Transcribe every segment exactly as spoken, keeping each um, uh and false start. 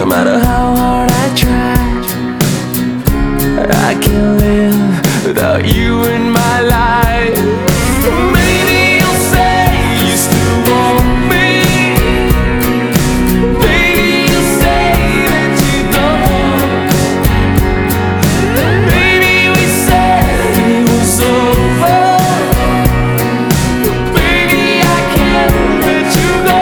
No matter how hard I try, I can't live without you in my life. Maybe you'll say you still want me. Maybe you'll say that you don't. Maybe we said it was over, but baby I can't let you go.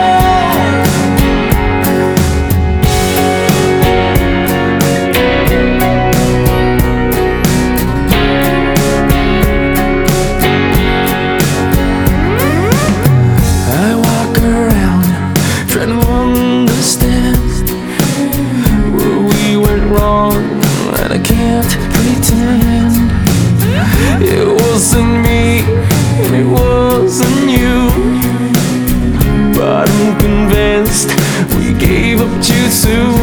Trying to understand where we went wrong, and I can't pretend it wasn't me and it wasn't you. But I'm convinced we gave up too soon.